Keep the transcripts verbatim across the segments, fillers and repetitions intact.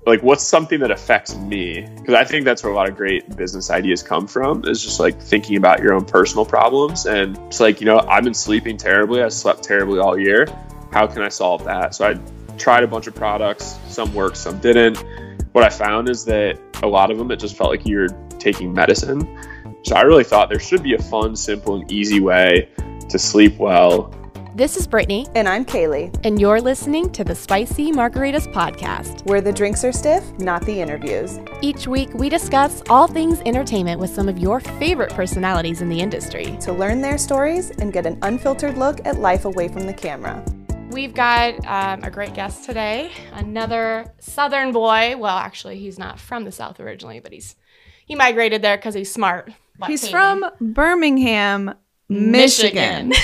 like, what's something that affects me? Because I think that's where a lot of great business ideas come from, is just like thinking about your own personal problems. And it's like, you know, I've been sleeping terribly. I slept terribly all year. How can I solve that? So I tried a bunch of products. Some worked, some didn't. What I found is that a lot of them, it just felt like you're taking medicine. So I really thought there should be a fun, simple, and easy way to sleep well. This is Brittany. And I'm Kaylee. And you're listening to the Spicy Margaritas Podcast, where the drinks are stiff, not the interviews. Each week, we discuss all things entertainment with some of your favorite personalities in the industry, to learn their stories and get an unfiltered look at life away from the camera. We've got um, a great guest today, another Southern boy. Well, actually, he's not from the South originally, but he's he migrated there because he's smart. Like he's Katie. from Birmingham, Michigan. Michigan.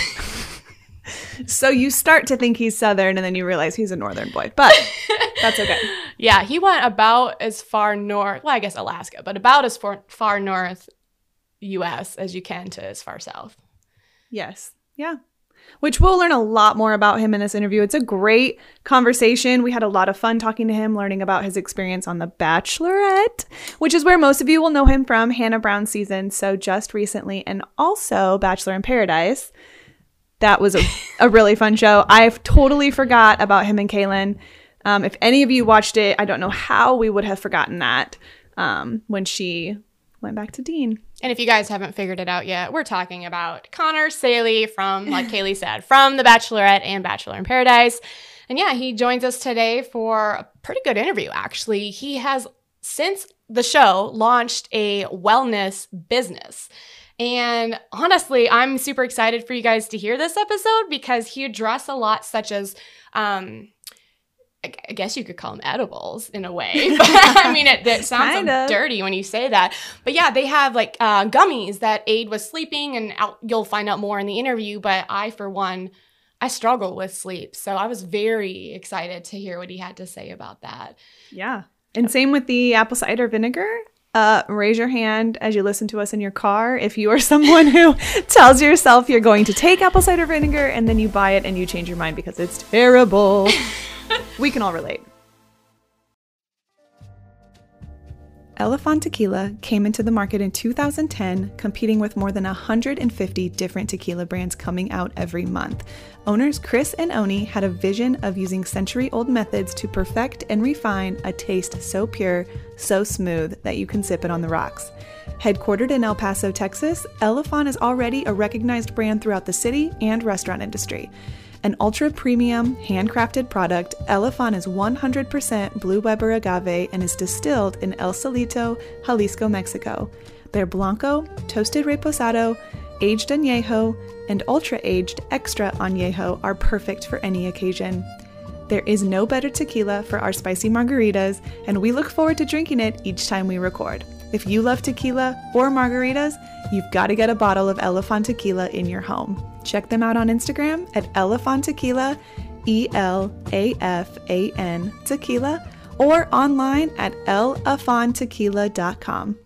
So you start to think he's Southern, and then you realize he's a Northern boy, but that's okay. Yeah, he went about as far north, well, I guess Alaska, but about as far, far north U S as you can to as far south. Yes. Yeah. Which we'll learn a lot more about him in this interview. It's a great conversation. We had a lot of fun talking to him, learning about his experience on The Bachelorette, which is where most of you will know him from, Hannah Brown's season, so just recently, and also Bachelor in Paradise. That was a, a really fun show. I totally forgot about him and Kaylin. Um, if any of you watched it, I don't know how we would have forgotten that um, when she went back to Dean. And if you guys haven't figured it out yet, we're talking about Connor Saley from, like Kaylee said, from The Bachelorette and Bachelor in Paradise. And yeah, he joins us today for a pretty good interview, actually. He has, since the show, launched a wellness business. And honestly, I'm super excited for you guys to hear this episode because he addressed a lot such as, um, I, I guess you could call them edibles in a way. But I mean, it, it sounds kind so of dirty when you say that. But yeah, they have like uh, gummies that aid with sleeping, and out, you'll find out more in the interview. But I, for one, I struggle with sleep. So I was very excited to hear what he had to say about that. Yeah. And same with the apple cider vinegar. Uh, raise your hand as you listen to us in your car if you are someone who tells yourself you're going to take apple cider vinegar and then you buy it and you change your mind because it's terrible. We can all relate. Elefant Tequila came into the market in two thousand ten, competing with more than one hundred fifty different tequila brands coming out every month. Owners Chris and Oni had a vision of using century-old methods to perfect and refine a taste so pure, so smooth that you can sip it on the rocks. Headquartered in El Paso, Texas, Elefant is already a recognized brand throughout the city and restaurant industry. An ultra-premium, handcrafted product, Elefant is one hundred percent Blue Weber agave and is distilled in El Salito, Jalisco, Mexico. Their Blanco, Toasted Reposado, Aged Añejo, and Ultra-Aged Extra Añejo are perfect for any occasion. There is no better tequila for our spicy margaritas, and we look forward to drinking it each time we record. If you love tequila or margaritas, you've got to get a bottle of Elefant Tequila in your home. Check them out on Instagram at Elefant Tequila, E L A F A N Tequila, or online at elefant tequila dot com.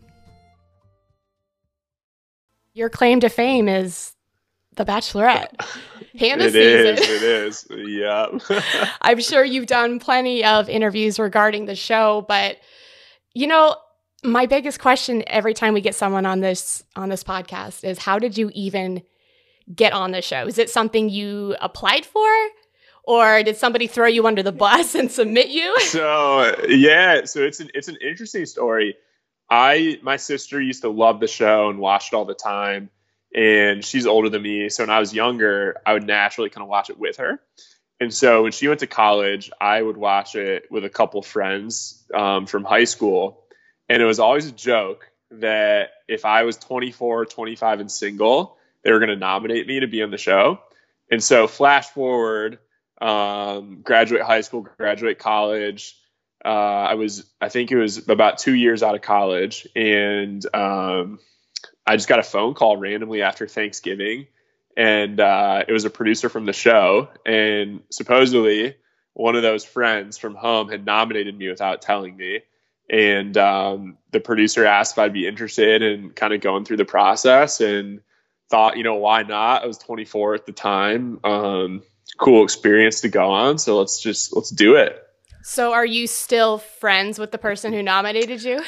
Your claim to fame is The Bachelorette. Hannah It season. is, it is, yeah. I'm sure you've done plenty of interviews regarding the show, but you know, my biggest question every time we get someone on this on this podcast is, how did you even get on the show? Is it something you applied for, or did somebody throw you under the bus and submit you? So yeah, so it's an it's an interesting story. I my sister used to love the show and watch it all the time, and she's older than me. So when I was younger, I would naturally kind of watch it with her. And so when she went to college, I would watch it with a couple friends um, from high school. And it was always a joke that if I was twenty-four, twenty-five and single, they were going to nominate me to be on the show. And so flash forward, um, graduate high school, graduate college. Uh, I was, I think it was about two years out of college. And um, I just got a phone call randomly after Thanksgiving. And uh, it was a producer from the show. And supposedly one of those friends from home had nominated me without telling me. And um, the producer asked if I'd be interested in kind of going through the process, and thought, you know, why not? I was twenty-four at the time. Um, cool experience to go on. So let's just, let's do it. So are you still friends with the person who nominated you?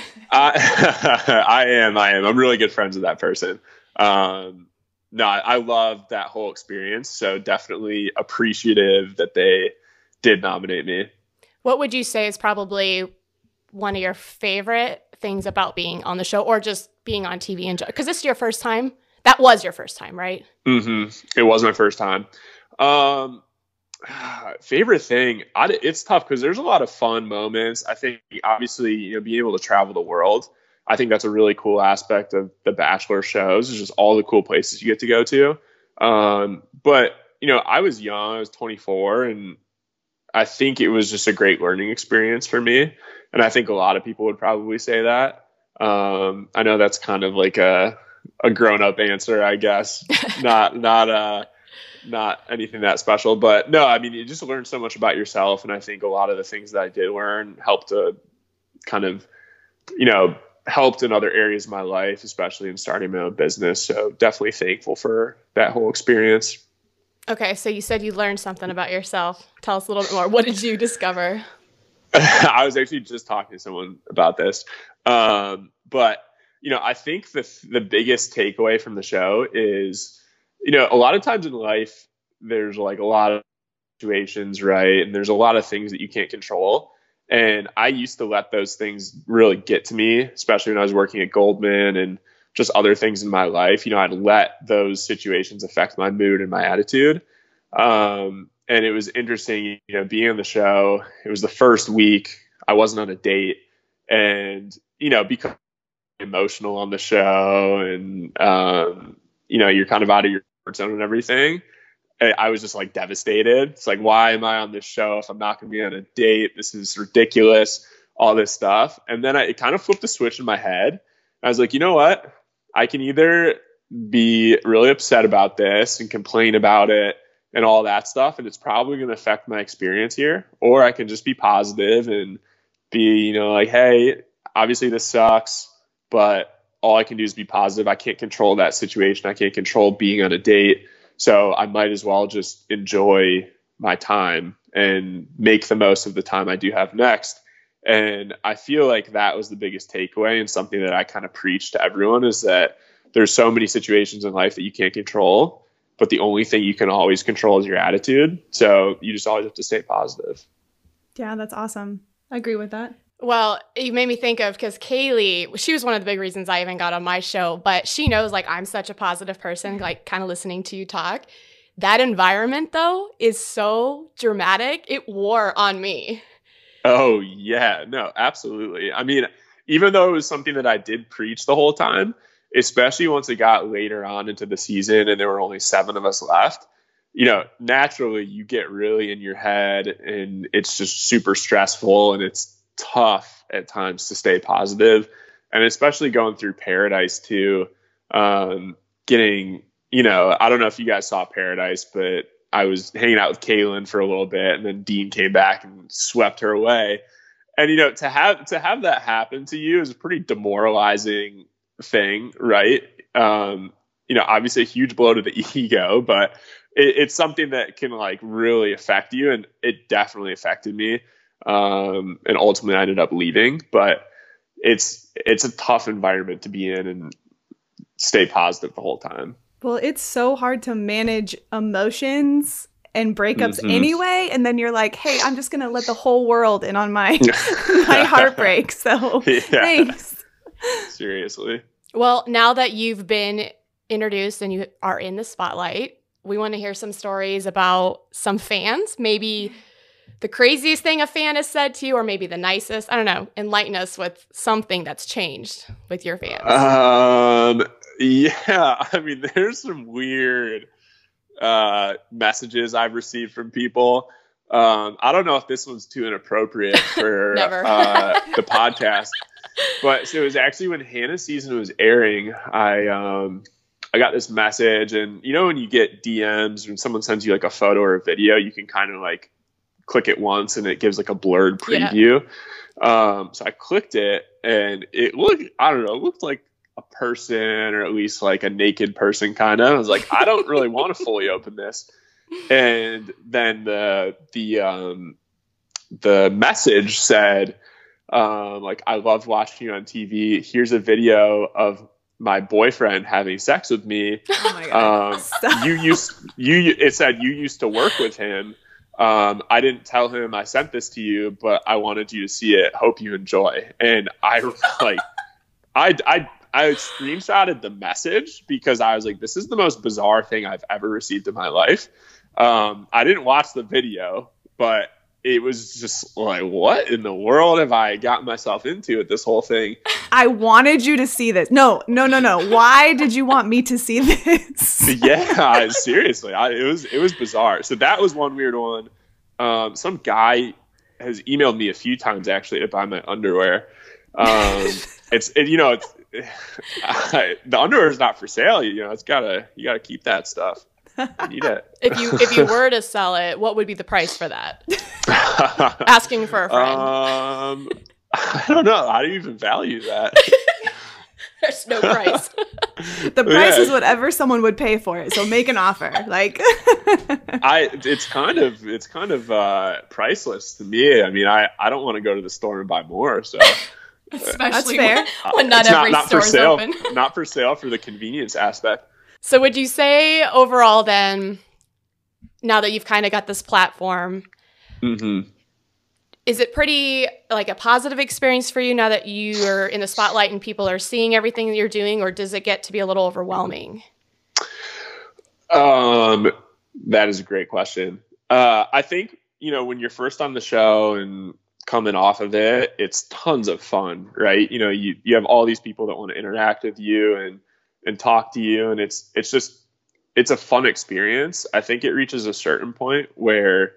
I, I am. I am. I'm really good friends with that person. Um, no, I, I love that whole experience. So definitely appreciative that they did nominate me. What would you say is probably one of your favorite things about being on the show, or just being on T V in general? Because this is your first time. That was your first time, right? Mm-hmm. It was my first time. Um, favorite thing, I, it's tough because there's a lot of fun moments. I think obviously, you know, being able to travel the world, I think that's a really cool aspect of the Bachelor shows, is just all the cool places you get to go to. Um, but, you know, I was young, I was twenty-four, and I think it was just a great learning experience for me. And I think a lot of people would probably say that. Um, I know that's kind of like a, a grown up answer, I guess, not, not, uh, not anything that special, but no, I mean, you just learn so much about yourself. And I think a lot of the things that I did learn helped to kind of, you know, helped in other areas of my life, especially in starting my own business. So definitely thankful for that whole experience. Okay. So you said you learned something about yourself. Tell us a little bit more. What did you discover? I was actually just talking to someone about this. Um, but, you know, I think the, the biggest takeaway from the show is, you know, a lot of times in life, there's like a lot of situations, right? And there's a lot of things that you can't control. And I used to let those things really get to me, especially when I was working at Goldman and just other things in my life. You know, I'd let those situations affect my mood and my attitude. Um, and it was interesting, you know, being on the show. It was the first week. I wasn't on a date. And, you know, because emotional on the show and, um, you know, you're kind of out of your zone and everything. I was just like devastated. It's like, why am I on this show if I'm not going to be on a date? This is ridiculous, all this stuff. And then I, it kind of flipped a switch in my head. I was like, you know what? I can either be really upset about this and complain about it and all that stuff, and it's probably going to affect my experience here, or I can just be positive and be, you know, like, hey, obviously this sucks, but all I can do is be positive. I can't control that situation. I can't control being on a date. So I might as well just enjoy my time and make the most of the time I do have next. And I feel like that was the biggest takeaway, and something that I kind of preach to everyone, is that there's so many situations in life that you can't control, but the only thing you can always control is your attitude. So you just always have to stay positive. Yeah, that's awesome. I agree with that. Well, you made me think of, because Kaylee, she was one of the big reasons I even got on my show, but she knows like I'm such a positive person, like kind of listening to you talk. That environment though is so dramatic. It wore on me. Oh yeah, no, absolutely. I mean, even though it was something that I did preach the whole time, especially once it got later on into the season and there were only seven of us left, you know, naturally you get really in your head and it's just super stressful, and it's tough at times to stay positive. And especially going through Paradise too, um, getting, you know, I don't know if you guys saw Paradise, but I was hanging out with Kaylin for a little bit, and then Dean came back and swept her away. And, you know, to have, to have that happen to you is a pretty demoralizing thing, right? Um, you know, obviously a huge blow to the ego, but it, it's something that can like really affect you. And it definitely affected me. Um, and ultimately I ended up leaving, but it's, it's a tough environment to be in and stay positive the whole time. Well, it's so hard to manage emotions and breakups Mm-hmm. anyway. And then you're like, hey, I'm just going to let the whole world in on my, my heartbreak. So Yeah. thanks. Seriously. Well, now that you've been introduced and you are in the spotlight, we want to hear some stories about some fans, maybe the craziest thing a fan has said to you, or maybe the nicest. I don't know. Enlighten us with something that's changed with your fans. Um, yeah, I mean, there's some weird uh, messages I've received from people. Um, I don't know if this one's too inappropriate for uh, the podcast, but so it was actually when Hannah's season was airing, I um, I got this message, and you know when you get D Ms, when someone sends you like a photo or a video, you can kind of like click it once and it gives like a blurred preview. Yeah. Um, so I clicked it, and it looked, I don't know, it looked like a person, or at least like a naked person kind of. I was like, I don't really want to fully open this. And then the the um the message said, um, like, I loved watching you on T V. Here's a video of my boyfriend having sex with me. Oh my God. Um, you used you. It said you used to work with him. Um, I didn't tell him I sent this to you, but I wanted you to see it. Hope you enjoy. And I like, I I I screenshotted the message because I was like, this is the most bizarre thing I've ever received in my life. Um, I didn't watch the video, but it was just like, what in the world have I gotten myself into with this whole thing? I wanted you to see this. No, no, no, no. Why did you want me to see this? Yeah, I, seriously, I, it was it was bizarre. So that was one weird one. Um, some guy has emailed me a few times actually to buy my underwear. Um, it's it, you know it's I, the underwear is not for sale. You know, it's gotta you gotta keep that stuff. I need it. If you if you were to sell it, what would be the price for that? Asking for a friend. Um, I don't know. How do you even value that? There's no price. The price Yeah. is whatever someone would pay for it. So make an offer. Like I it's kind of it's kind of uh, priceless to me. I mean, I, I don't want to go to the store and buy more. So Especially fair. when, when not it's every not, not store for is sale. open. Not for sale for the convenience aspect. So would you say overall then, now that you've kind of got this platform, Mm-hmm. is it pretty like a positive experience for you now that you are in the spotlight and people are seeing everything that you're doing, or does it get to be a little overwhelming? Um, that is a great question. Uh, I think, you know, when you're first on the show and coming off of it, it's tons of fun, right? You know, you, you have all these people that want to interact with you and, and talk to you. And it's, it's just, it's a fun experience. I think it reaches a certain point where,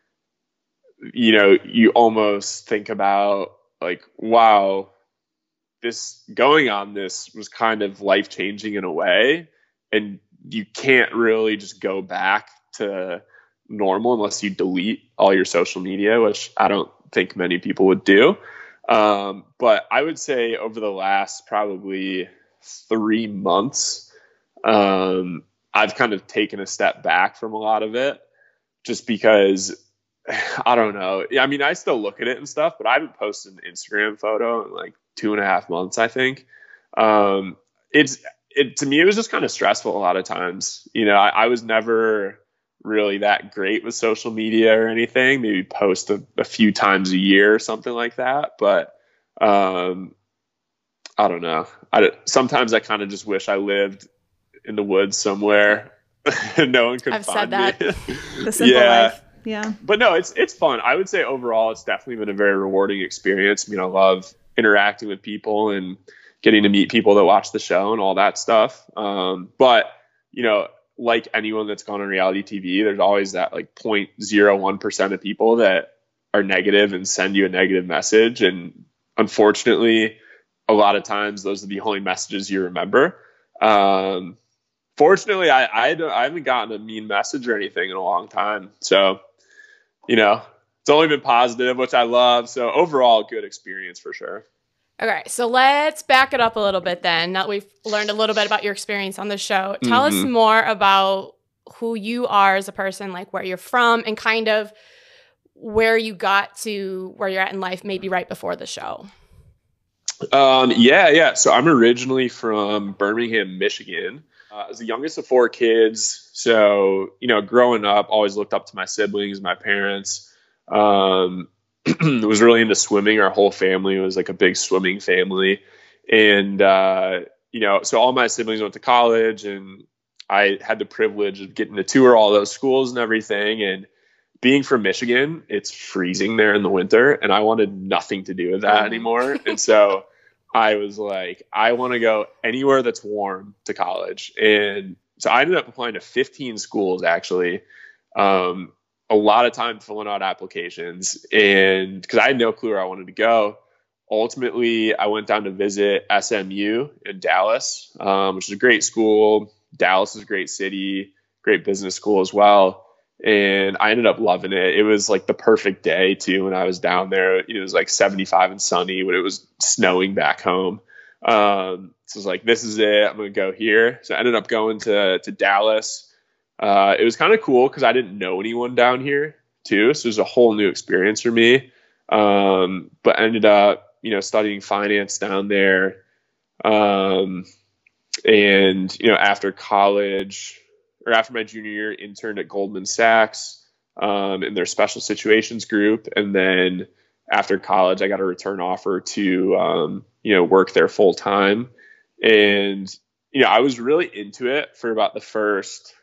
you know, you almost think about like, wow, this going on this was kind of life changing in a way. And you can't really just go back to normal unless you delete all your social media, which I don't think many people would do. Um, but I would say over the last probably three months, um, I've kind of taken a step back from a lot of it just because I don't know. I mean, I still look at it and stuff, but I haven't posted an Instagram photo in like two and a half months, I think. Um, it's, it, to me, it was just kind of stressful a lot of times. You know, I, I was never really that great with social media or anything, maybe post a, a few times a year or something like that. But, um, I don't know. I, sometimes I kind of just wish I lived in the woods somewhere. No one could I've find said that. me. the simple Yeah. life. Yeah. But no, it's it's fun. I would say overall, it's definitely been a very rewarding experience. I mean, I love interacting with people and getting to meet people that watch the show and all that stuff. Um, but, you know, like anyone that's gone on reality T V, there's always that like zero point zero one percent of people that are negative and send you a negative message. And unfortunately, a lot of times those are the only messages you remember. Um, fortunately, I, I, don't, I haven't gotten a mean message or anything in a long time. So, you know, it's only been positive, which I love. So overall, good experience for sure. Okay, so let's back it up a little bit then. Now that we've learned a little bit about your experience on the show, tell Mm-hmm. us more about who you are as a person, like where you're from and kind of where you got to where you're at in life, maybe right before the show. Um, yeah, yeah. So I'm originally from Birmingham, Michigan. Uh, I was the youngest of four kids. So, you know, growing up, always looked up to my siblings, my parents. Um, was really into swimming. Our whole family was like a big swimming family. And, uh, you know, so all my siblings went to college and I had the privilege of getting to tour all those schools and everything. And being from Michigan, it's freezing there in the winter and I wanted nothing to do with that anymore. And so I was like, I want to go anywhere that's warm to college. And so I ended up applying to fifteen schools actually. Um, a lot of time filling out applications and because I had no clue where I wanted to go. Ultimately, I went down to visit S M U in Dallas, um, which is a great school. Dallas is a great city, great business school as well. And I ended up loving it. It was like the perfect day too. When I was down there, it was like seventy-five and sunny when it was snowing back home. Um, so I was like, this is it. I'm going to go here. So I ended up going to, to Dallas. Uh, it was kind of cool because I didn't know anyone down here too. So it was a whole new experience for me. Um, but ended up, you know, studying finance down there. Um, and, you know, after college or after my junior year, interned at Goldman Sachs, um, in their special situations group. And then after college, I got a return offer to, um, you know, work there full time. And, you know, I was really into it for about the first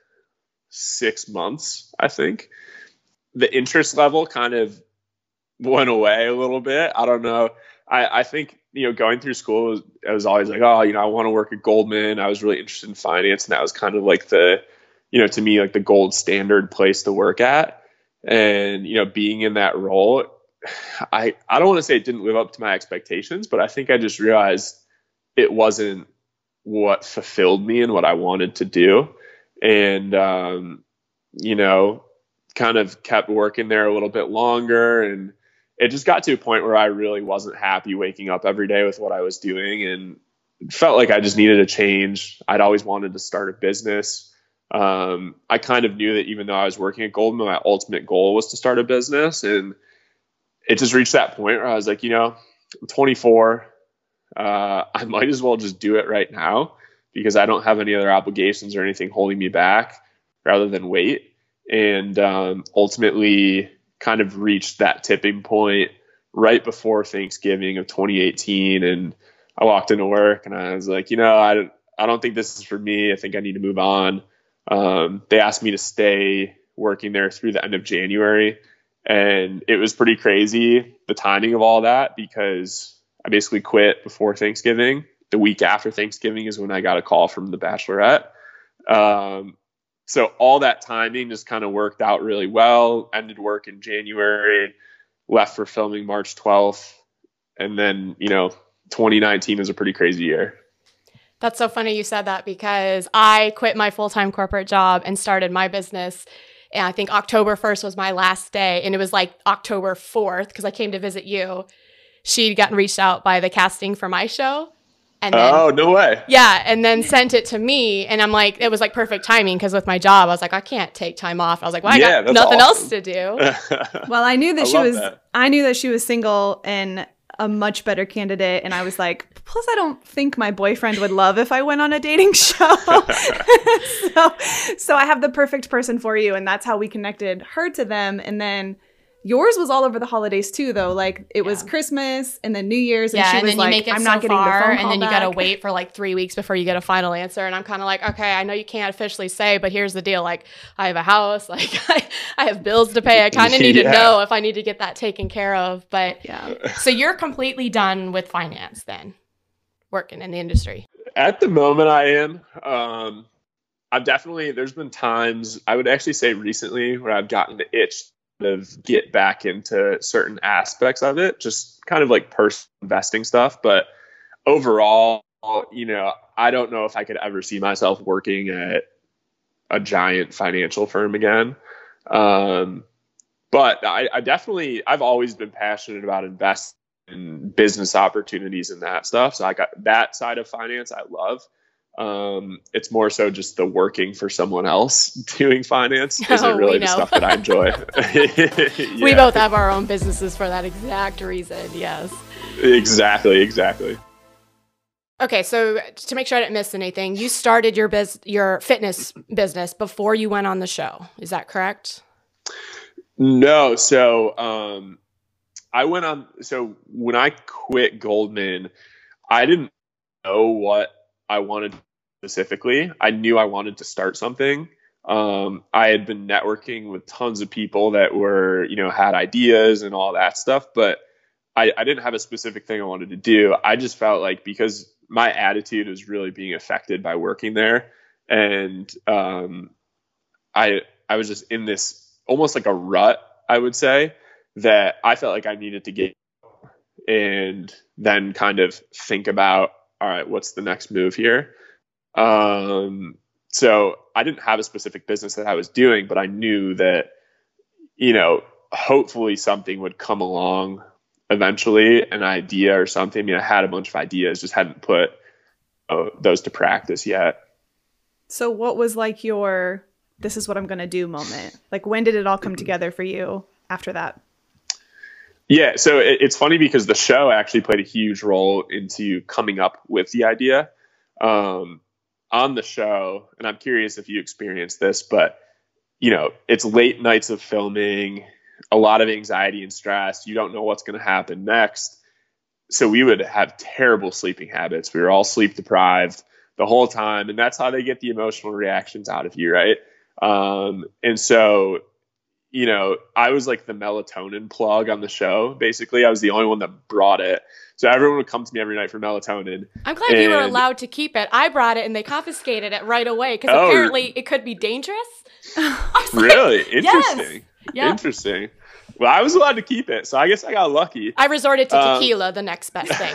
six months, I think. The interest level kind of went away a little bit. I don't know. I, I think, you know, going through school, was, I was always like, oh, you know, I want to work at Goldman. I was really interested in finance. And that was kind of like the, you know, to me, like the gold standard place to work at. And, you know, being in that role, I, I don't want to say it didn't live up to my expectations, but I think I just realized it wasn't what fulfilled me and what I wanted to do. And, um, you know, kind of kept working there a little bit longer. And it just got to a point where I really wasn't happy waking up every day with what I was doing, and felt like I just needed a change. I'd always wanted to start a business. Um, I kind of knew that even though I was working at Goldman, my ultimate goal was to start a business. And it just reached that point where I was like, you know, I'm twenty-four. Uh, I might as well just do it right now because I don't have any other obligations or anything holding me back, rather than wait. And um, ultimately kind of reached that tipping point right before Thanksgiving of twenty eighteen. And I walked into work and I was like, you know, I don't, I don't think this is for me. I think I need to move on. Um, they asked me to stay working there through the end of January. And it was pretty crazy, the timing of all that, because I basically quit before Thanksgiving. The week after Thanksgiving is when I got a call from The Bachelorette. Um, so all that timing just kind of worked out really well. Ended work in January, left for filming March twelfth. And then, you know, twenty nineteen was a pretty crazy year. That's so funny you said that, because I quit my full-time corporate job and started my business. And I think October first was my last day. And it was like October fourth, because I came to visit you. She'd gotten reached out by the casting for my show. And then, oh, no way. Yeah. And then sent it to me. And I'm like, it was like perfect timing, because with my job, I was like, I can't take time off. I was like, well, I yeah, got nothing awesome. else to do. Well, I knew that I she love was, that. I knew that she was single and a much better candidate. And I was like, plus I don't think my boyfriend would love if I went on a dating show. so, so I have the perfect person for you. And that's how we connected her to them. And then yours was all over the holidays too, though. Like it was Christmas and then New Year's, and yeah, she and was then like, you make it "I'm so not getting far, the phone and call then you back." gotta wait for like three weeks before you get a final answer." And I'm kind of like, "Okay, I know you can't officially say, but here's the deal: like, I have a house, like I, I have bills to pay. I kind of need Yeah. to know if I need to get that taken care of." But Yeah. so you're completely done with finance then, working in the industry. At the moment, I am. Um, I've definitely, there's been times, I would actually say recently, where I've gotten the itch of get back into certain aspects of it, just kind of like personal investing stuff. But overall, you know, I don't know if I could ever see myself working at a giant financial firm again. Um, but I, I definitely, I've always been passionate about investing in business opportunities and that stuff. So I got that side of finance I love. Um, it's more so just the working for someone else doing finance isn't Oh, really we the know. stuff that I enjoy. We Yeah. both have our own businesses for that exact reason. Yes. Exactly, exactly. Okay, so to make sure I didn't miss anything, you started your biz- your fitness business before you went on the show. Is that correct? No, so um, I went on. So when I quit Goldman, I didn't know what I wanted specifically. I knew I wanted to start something. Um, I had been networking with tons of people that were, you know, had ideas and all that stuff, but I, I didn't have a specific thing I wanted to do. I just felt like because my attitude was really being affected by working there, and um, I I was just in this almost like a rut, I would say, that I felt like I needed to get and then kind of think about, all right, what's the next move here? Um, so I didn't have a specific business that I was doing, but I knew that, you know, hopefully something would come along eventually, an idea or something. I mean, I had a bunch of ideas, just hadn't put uh, those to practice yet. So what was like your, this is what I'm going to do moment? Like when did it all come together for you? after that? Yeah, so it, it's funny because the show actually played a huge role into coming up with the idea. Um, on the show, and I'm curious if you experienced this, but you know, it's late nights of filming, a lot of anxiety and stress. You don't know what's going to happen next. So we would have terrible sleeping habits. We were all sleep deprived the whole time, and that's how they get the emotional reactions out of you, right? Um, and so you know, I was like the melatonin plug on the show. Basically, I was the only one that brought it. So everyone would come to me every night for melatonin. I'm glad and, you were allowed to keep it. I brought it and they confiscated it right away because oh, apparently it could be dangerous. Really? Like, Interesting. Yes. Yep. Interesting. Well, I was allowed to keep it, so I guess I got lucky. I resorted to tequila, um, the next best thing.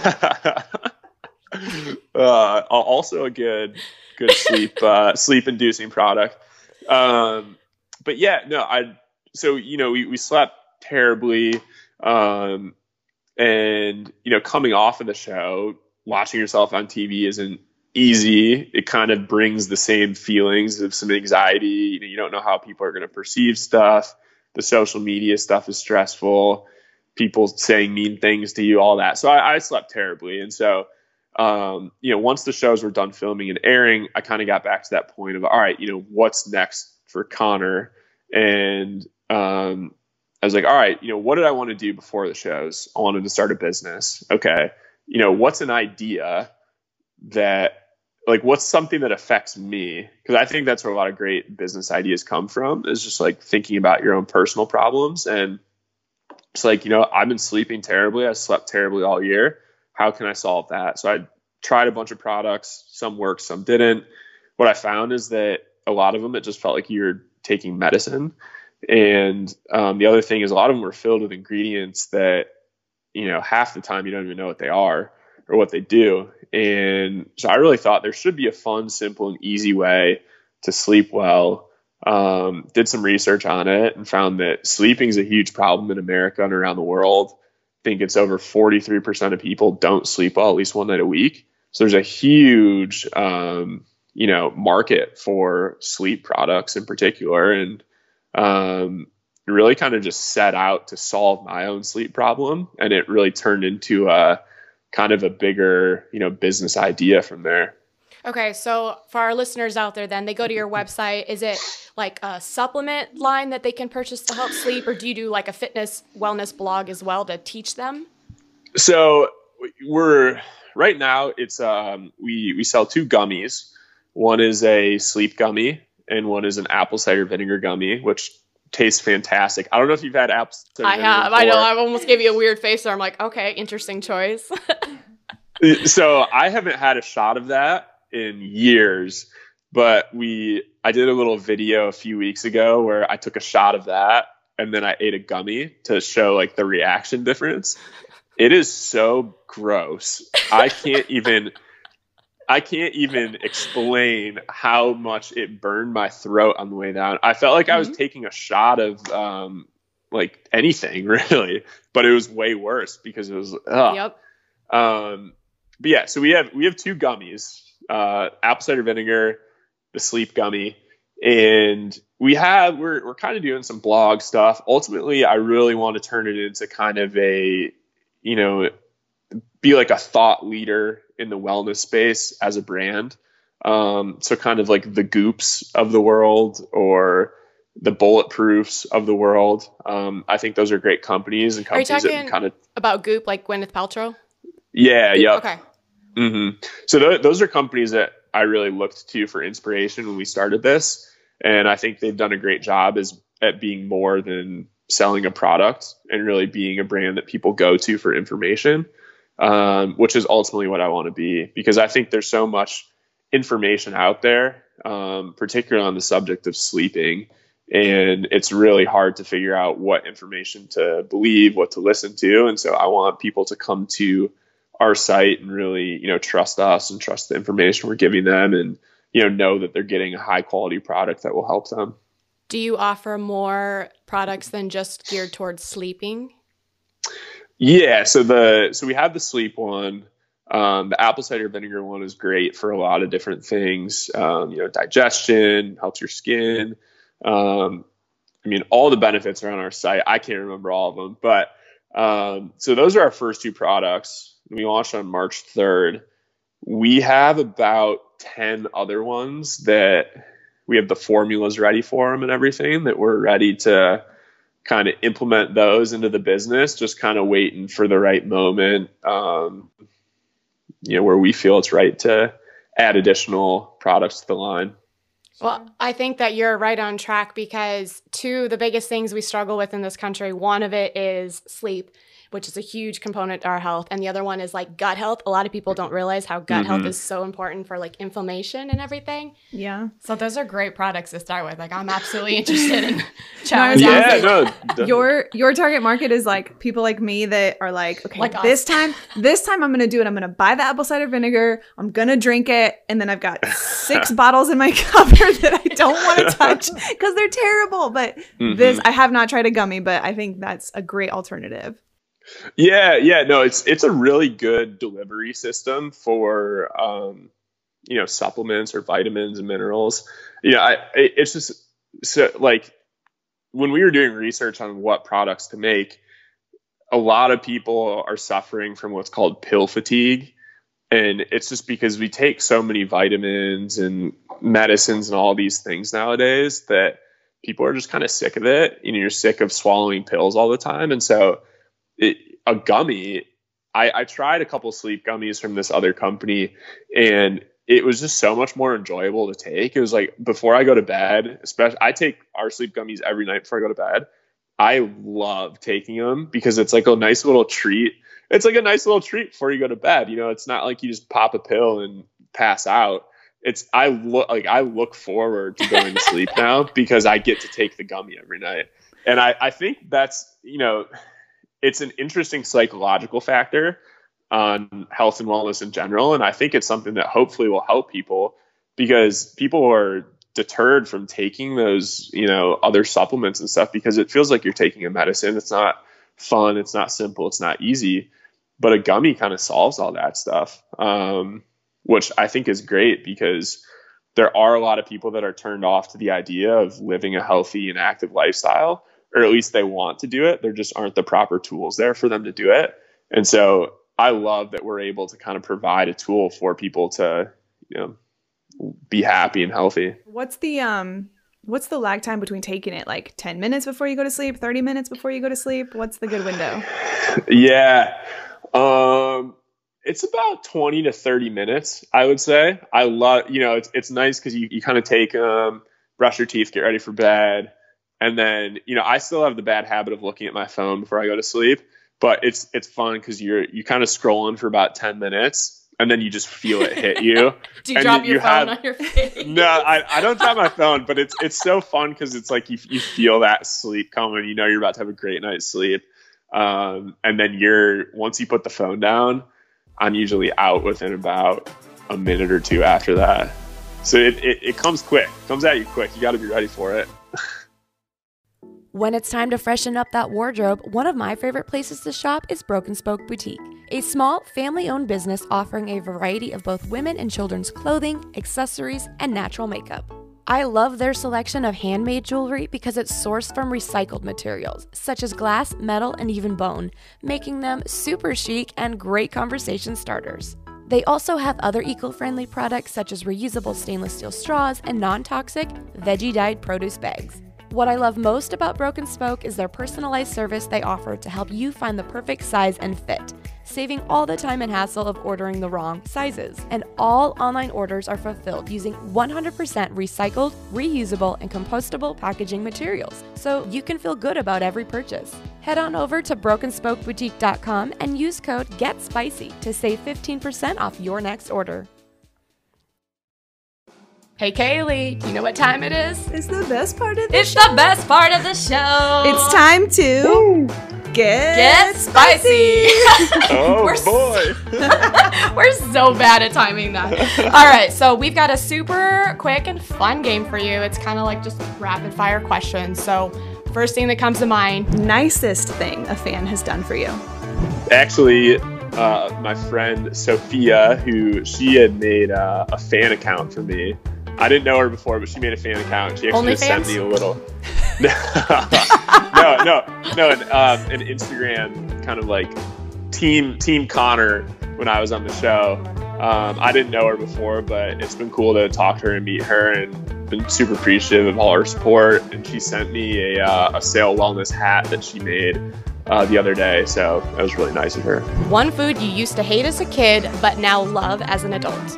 uh, also a good, good sleep, uh, sleep inducing product. Um, but yeah, no, I. So, you know, we, we slept terribly. Um, and, you know, coming off of the show, watching yourself on T V isn't easy. It kind of brings the same feelings of some anxiety. You know, you don't know how people are going to perceive stuff. The social media stuff is stressful. People saying mean things to you, all that. So I, I slept terribly. And so, um, you know, once the shows were done filming and airing, I kind of got back to that point of, all right, you know, what's next for Connor? And, um, I was like, all right, you know, what did I want to do before the shows? I wanted to start a business. Okay. You know, what's an idea that, like, what's something that affects me? Because I think that's where a lot of great business ideas come from, is just like thinking about your own personal problems. And it's like, you know, I've been sleeping terribly. I slept terribly all year. How can I solve that? So I tried a bunch of products. Some worked, some didn't. What I found is that a lot of them, it just felt like you're taking medicine. And um, the other thing is a lot of them were filled with ingredients that, you know, half the time you don't even know what they are or what they do. And so I really thought there should be a fun, simple, and easy way to sleep well. Um, did some research on it and found that sleeping is a huge problem in America and around the world. I think it's over forty-three percent of people don't sleep well at least one night a week. So there's a huge, um, you know, market for sleep products in particular. And um, really kind of just set out to solve my own sleep problem. And it really turned into a kind of a bigger, you know, business idea from there. Okay. So for our listeners out there, then they go to your website. Is it like a supplement line that they can purchase to help sleep? Or do you do like a fitness wellness blog as well to teach them? So we're right now it's, um, we, we sell two gummies. One is a sleep gummy, and one is an apple cider vinegar gummy, which tastes fantastic. I don't know if you've had apple cider I vinegar have. before. I know. I almost gave you a weird face there. I'm like, okay, interesting choice. So I haven't had a shot of that in years, but we, I did a little video a few weeks ago where I took a shot of that and then I ate a gummy to show like the reaction difference. It is so gross. I can't even... I can't even explain how much it burned my throat on the way down. I felt like mm-hmm. I was taking a shot of um, like anything really, but it was way worse because it was. Ugh. Yep. Um, but yeah, so we have we have two gummies: uh, apple cider vinegar, the sleep gummy, and we have we're we're kind of doing some blog stuff. Ultimately, I really want to turn it into kind of a, you know, be like a thought leader in the wellness space as a brand. Um, so kind of like the Goops of the world or the Bulletproofs of the world. Um, I think those are great companies and companies are you talking that kind of about Goop, like Gwyneth Paltrow? Yeah. Yeah. Okay. Mm-hmm. So th- those are companies that I really looked to for inspiration when we started this. And I think they've done a great job as at being more than selling a product and really being a brand that people go to for information. Um, which is ultimately what I want to be, because I think there's so much information out there, um, particularly on the subject of sleeping. And it's really hard to figure out what information to believe, what to listen to. And so I want people to come to our site and really, you know, trust us and trust the information we're giving them and, you know, know that they're getting a high quality product that will help them. Do you offer more products than just geared towards sleeping? Yeah, so the so we have the sleep one. Um, the apple cider vinegar one is great for a lot of different things. Um, you know, digestion, helps your skin. Um, I mean, all the benefits are on our site. I can't remember all of them, but um, so those are our first two products. We launched on March third. We have about ten other ones that we have the formulas ready for them and everything, that we're ready to kind of implement those into the business, just kind of waiting for the right moment, um, you know, where we feel it's right to add additional products to the line. Well, I think that you're right on track, because two of the biggest things we struggle with in this country, one of it is sleep, which is a huge component to our health. And the other one is like gut health. A lot of people don't realize how gut mm-hmm. health is so important for like inflammation and everything. Yeah. So those are great products to start with. Like, I'm absolutely interested in trying. no, yeah, no, definitely. Your your target market is like people like me that are like, okay, like this time, this time I'm gonna do it. I'm gonna buy the apple cider vinegar. I'm gonna drink it, and then I've got six bottles in my cupboard that I don't want to touch because they're terrible. But mm-hmm. this, I have not tried a gummy, but I think that's a great alternative. Yeah, yeah, no, it's it's a really good delivery system for um, you know, supplements or vitamins and minerals. Yeah, I, it's just so like when we were doing research on what products to make, a lot of people are suffering from what's called pill fatigue, and it's just because we take so many vitamins and medicines and all these things nowadays that people are just kind of sick of it. You know, you're sick of swallowing pills all the time, and so. It, a gummy, I, I tried a couple sleep gummies from this other company, and it was just so much more enjoyable to take. It was like before I go to bed, especially I take our sleep gummies every night before I go to bed. I love taking them because it's like a nice little treat. It's like a nice little treat before you go to bed. You know, it's not like you just pop a pill and pass out. It's I look like I look forward to going to sleep now because I get to take the gummy every night. And I, I think that's, you know, it's an interesting psychological factor on health and wellness in general. And I think it's something that hopefully will help people, because people are deterred from taking those, you know, other supplements and stuff because it feels like you're taking a medicine. It's not fun. It's not simple. It's not easy. But a gummy kind of solves all that stuff, um, which I think is great, because there are a lot of people that are turned off to the idea of living a healthy and active lifestyle. Or at least they want to do it. There just aren't the proper tools there for them to do it. And so I love that we're able to kind of provide a tool for people to, you know, be happy and healthy. What's the um what's the lag time between taking it? Like ten minutes before you go to sleep, thirty minutes before you go to sleep? What's the good window? Yeah. Um it's about twenty to thirty minutes, I would say. I love, you know, it's it's nice because you, you kind of take um brush your teeth, get ready for bed. And then, you know, I still have the bad habit of looking at my phone before I go to sleep, but it's it's fun because you're you kind of scrolling for about ten minutes, and then you just feel it hit you. Do you and drop you, your you phone have, on your face? No, I, I don't drop my phone, but it's it's so fun because it's like you you feel that sleep coming. You know you're about to have a great night's sleep, um, and then you're once you put the phone down, I'm usually out within about a minute or two after that. So it it, it comes quick, it comes at you quick. You got to be ready for it. When it's time to freshen up that wardrobe, one of my favorite places to shop is Broken Spoke Boutique, a small, family-owned business offering a variety of both women and children's clothing, accessories, and natural makeup. I love their selection of handmade jewelry because it's sourced from recycled materials, such as glass, metal, and even bone, making them super chic and great conversation starters. They also have other eco-friendly products such as reusable stainless steel straws and non-toxic, veggie-dyed produce bags. What I love most about Broken Spoke is their personalized service they offer to help you find the perfect size and fit, saving all the time and hassle of ordering the wrong sizes. And all online orders are fulfilled using one hundred percent recycled, reusable, and compostable packaging materials, so you can feel good about every purchase. Head on over to broken spoke boutique dot com and use code GETSPICY to save fifteen percent off your next order. Hey, Kaylee, do you know what time it is? It's the best part of the It's show. the best part of the show. It's time to Woo. get, get spicy. Oh, We're boy. So, we're so bad at timing that. All right, so we've got a super quick and fun game for you. It's kind of like just rapid fire questions. So first thing that comes to mind. Nicest thing a fan has done for you? Actually, uh, my friend Sophia, who she had made uh, a fan account for me. I didn't know her before, but she made a fan account. She actually Only just sent fans? me a little. no, no, no. An, um, an Instagram kind of like team team Connor when I was on the show. Um, I didn't know her before, but it's been cool to talk to her and meet her, and been super appreciative of all her support. And she sent me a, uh, a Sail Wellness hat that she made uh, the other day, so that was really nice of her. One food you used to hate as a kid, but now love as an adult.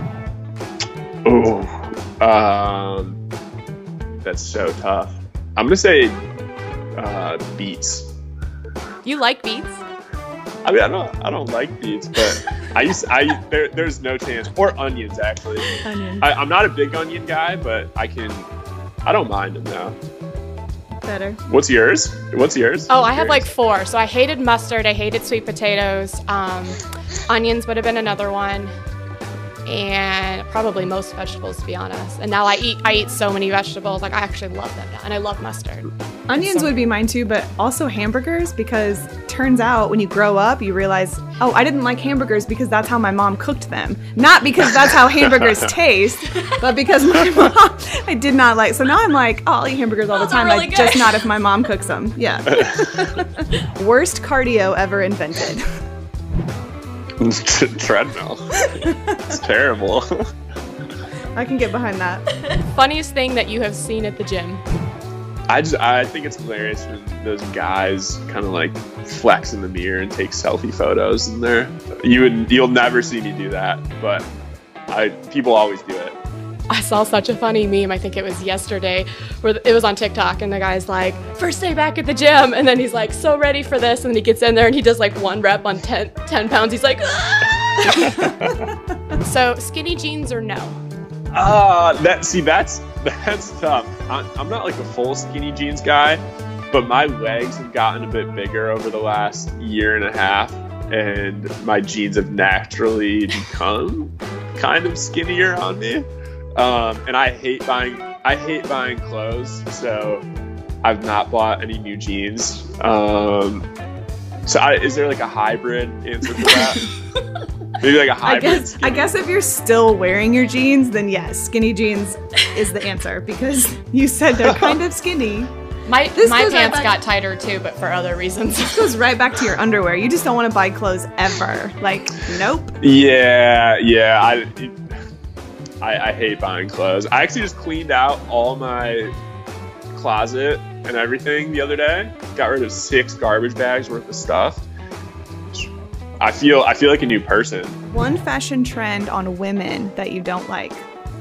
Oh, um, that's so tough. I'm gonna say uh, beets. You like beets? I mean, I don't, I don't like beets, but I used, I there, there's no chance. Or onions, actually. Onions. I, I'm not a big onion guy, but I can, I don't mind them now. Better. What's yours? What's yours? Oh, I'm I have curious. like four. So I hated mustard. I hated sweet potatoes. Um, onions would have been another one. And probably most vegetables, to be honest. And now I eat I eat so many vegetables. Like, I actually love them now. And I love mustard. Onions So- would be mine too, but also hamburgers, because turns out when you grow up, you realize, oh, I didn't like hamburgers because that's how my mom cooked them. Not because that's how hamburgers taste, but because my mom, I did not like. So now I'm like, oh, I'll eat hamburgers all the Those are time, really like just good. not if my mom cooks them. Yeah. Worst cardio ever invented. Treadmill. It's terrible. I can get behind that. Funniest thing that you have seen at the gym. I just I think it's hilarious when those guys kind of like flex in the mirror and take selfie photos in there. You would you'll never see me do that, but I people always do it. I saw such a funny meme, I think it was yesterday, where it was on TikTok, and the guy's like, first day back at the gym, and then he's like, so ready for this, and then he gets in there and he does like one rep on ten, ten pounds, he's like, ah! So skinny jeans or no? Ah, that see that's that's tough. I'm, I'm not like a full skinny jeans guy, but my legs have gotten a bit bigger over the last year and a half, and my jeans have naturally become kind of skinnier on me. Um, and I hate buying I hate buying clothes, so I've not bought any new jeans. Um, so I, is there like a hybrid answer for that? Maybe like a I hybrid. guess I skinny? guess if you're still wearing your jeans, then yes, skinny jeans is the answer, because you said they're kind of skinny. My, This my goes right pants back- got tighter too, but for other reasons. This goes right back to your underwear. You just don't want to buy clothes ever. Like, nope. Yeah, yeah. I, I I hate buying clothes. I actually just cleaned out all my closet and everything the other day. Got rid of six garbage bags worth of stuff. I feel I feel like a new person. One fashion trend on women that you don't like.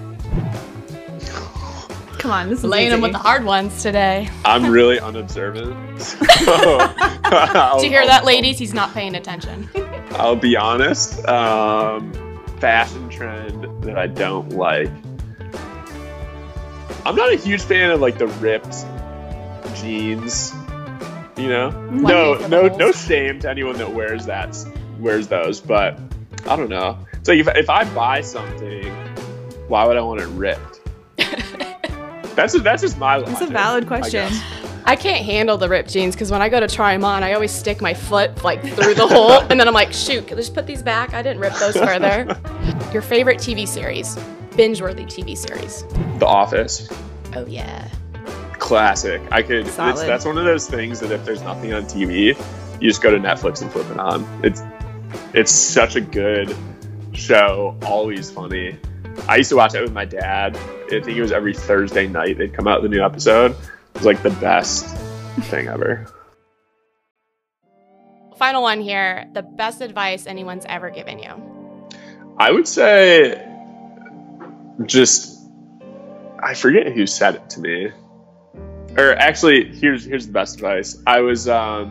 Come on, this is Laying them easy. with the hard ones today. I'm really unobservant. So Did you hear that, ladies? He's not paying attention. I'll be honest. Um, fashion trend that I don't like. I'm not a huge fan of like the ripped jeans. You know, no, for the no, holes. no shame to anyone that wears that, wears those. But I don't know. It's like if if I buy something, why would I want it ripped? That's a, that's just my logic. It's a valid I question. guess. I can't handle the ripped jeans because when I go to try them on, I always stick my foot like through the hole, and then I'm like, shoot, can I just put these back? I didn't rip those further. Your favorite T V series, binge-worthy T V series. The Office. Oh yeah. Classic. I could. It's, Solid. that's one of those things that if there's nothing on T V, you just go to Netflix and flip it on. It's it's such a good show. Always funny. I used to watch it with my dad. I think it was every Thursday night they'd come out with a new episode. It was like the best thing ever. Final one here. The best advice anyone's ever given you. I would say just I forget who said it to me. Or actually, here's here's the best advice. I was um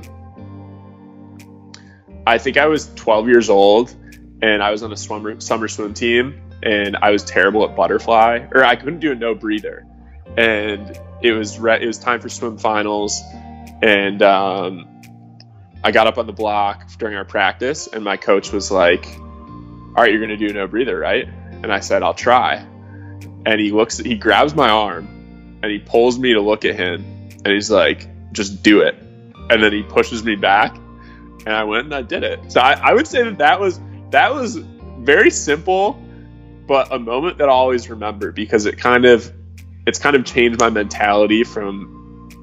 I think I was twelve years old, and I was on a swimmer, summer swim team, and I was terrible at butterfly, or I couldn't do a no breather, and it was re- it was time for swim finals, and um, I got up on the block during our practice, and my coach was like, "All right, you're gonna do a no breather, right?" And I said, "I'll try." And he looks, he grabs my arm, and he pulls me to look at him, and he's like, "Just do it." And then he pushes me back, and I went and I did it. So I, I would say that that was that was very simple, but a moment that I'll always remember, because it kind of it's kind of changed my mentality from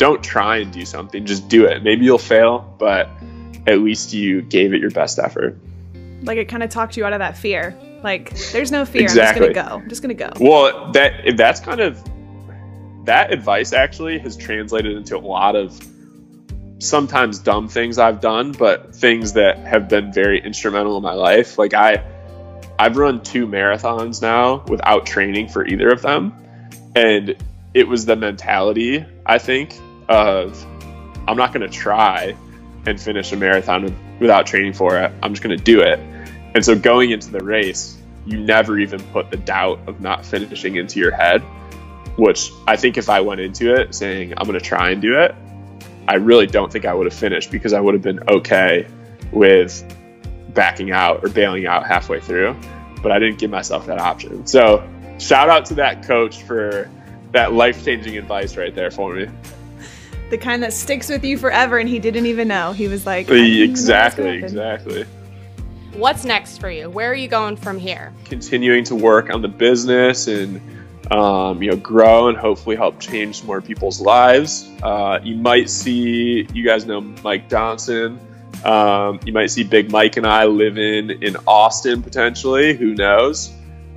don't try and do something, just do it. Maybe you'll fail, but at least you gave it your best effort. Like it kind of talked you out of that fear. Like there's no fear. Exactly. I'm just gonna go. I'm just gonna go. Well, that that's kind of that advice actually has translated into a lot of sometimes dumb things I've done, but things that have been very instrumental in my life. Like I, I've run two marathons now without training for either of them. And it was the mentality, I think, of I'm not going to try and finish a marathon without training for it. I'm just going to do it. And so going into the race, you never even put the doubt of not finishing into your head, which I think if I went into it saying I'm going to try and do it, I really don't think I would have finished, because I would have been okay with backing out or bailing out halfway through, but I didn't give myself that option. So shout out to that coach for that life-changing advice right there for me. The kind that sticks with you forever, and he didn't even know. He was like, exactly, exactly. What's next for you? Where are you going from here? Continuing to work on the business and Um, you know, grow and hopefully help change more people's lives. Uh, you might see, you guys know Mike Johnson. Um, you might see Big Mike and I living in Austin potentially. Who knows?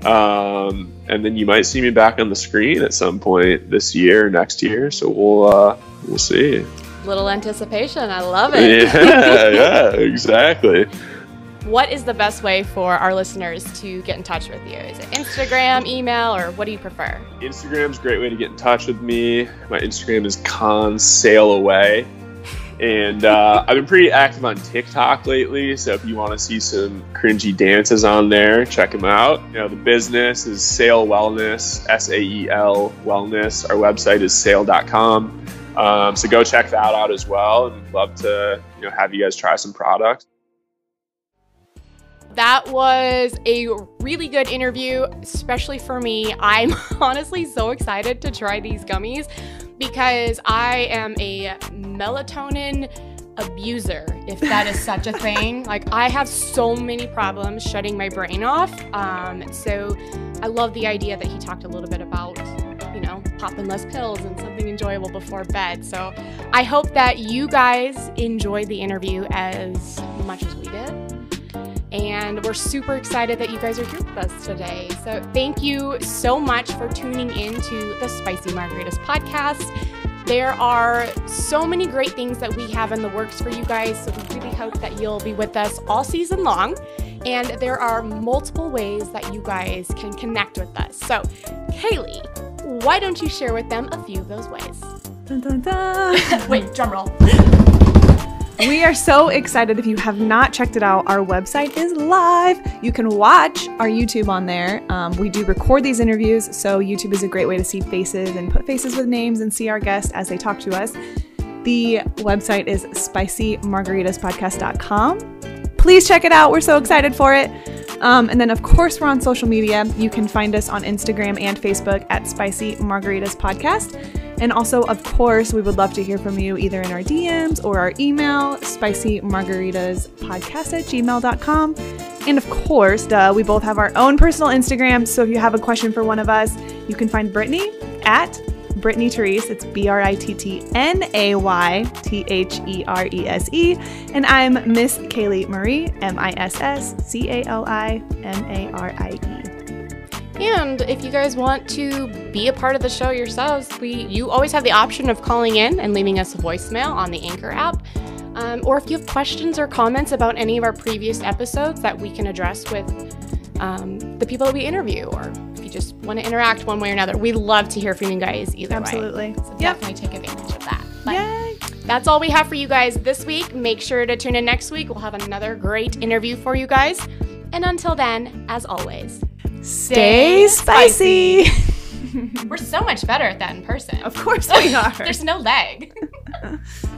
Um, and then you might see me back on the screen at some point this year, next year. So we'll uh, we'll see. Little anticipation. I love it. Yeah, yeah, exactly. What is the best way for our listeners to get in touch with you? Is it Instagram, email, or what do you prefer? Instagram's a great way to get in touch with me. My Instagram is consailaway. And uh, I've been pretty active on TikTok lately, so if you want to see some cringy dances on there, check them out. You know, the business is Sail Wellness, S A E L Wellness. Our website is sail dot com. Um, so go check that out as well, and love to you know have you guys try some products. That was a really good interview, especially for me. I'm honestly so excited to try these gummies because I am a melatonin abuser, if that is such a thing. Like, I have so many problems shutting my brain off. Um, so I love the idea that he talked a little bit about, you know, popping less pills and something enjoyable before bed. So I hope that you guys enjoyed the interview as much as we did. And we're super excited that you guys are here with us today. So thank you so much for tuning in to the Spicy Margaritas podcast. There are so many great things that we have in the works for you guys. So we really hope that you'll be with us all season long. And there are multiple ways that you guys can connect with us. So Kaylee, why don't you share with them a few of those ways? Dun, dun, dun. Wait, drum roll. We are so excited. If you have not checked it out, our website is live. You can watch our YouTube on there. Um, we do record these interviews, so YouTube is a great way to see faces and put faces with names and see our guests as they talk to us. The website is spicy margaritas podcast dot com. Please check it out. We're so excited for it. Um, and then, of course, we're on social media. You can find us on Instagram and Facebook at Spicy Margaritas Podcast. And also, of course, we would love to hear from you either in our D Ms or our email, spicy margaritas podcast at gmail dot com. And of course, duh, we both have our own personal Instagram. So if you have a question for one of us, you can find Brittany at Brittany Therese. It's B R I T T N A Y T H E R E S E. And I'm Miss Kaylee Marie, M I S S C A L I M A R I E. And if you guys want to be a part of the show yourselves, we you always have the option of calling in and leaving us a voicemail on the Anchor app. Um, or if you have questions or comments about any of our previous episodes that we can address with um, the people that we interview, or if you just want to interact one way or another, we love to hear from you guys either Absolutely. way. So Yep. definitely take advantage of that. But Yay! that's all we have for you guys this week. Make sure to tune in next week. We'll have another great interview for you guys. And until then, as always, Stay spicy. We're so much better at that in person. Of course we are. There's no lag.